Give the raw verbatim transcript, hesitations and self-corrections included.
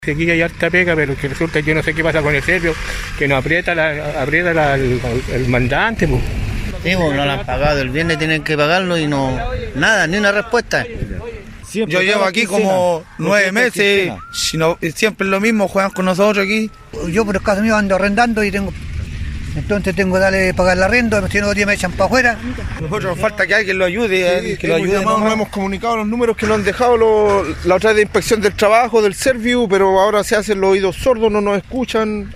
Aquí hay harta pega, pero que resulta que yo no sé qué pasa con el Servio, que nos aprieta, la, aprieta la, el, el mandante. Pues. Sí, pues no lo han pagado, el viernes tienen que pagarlo y no, nada, ni una respuesta. Siempre yo llevo aquí como nueve meses, si no, siempre es lo mismo, juegan con nosotros aquí. Yo por el caso mío ando arrendando y tengo, entonces tengo que darle pagar el arrendo, si no días me echan para afuera. Nosotros nos falta que alguien lo ayude, sí, que lo ayude. Llamado, no hemos comunicado los números que nos han dejado los, la otra vez de inspección del trabajo, del Serviu, pero ahora se hacen los oídos sordos, no nos escuchan.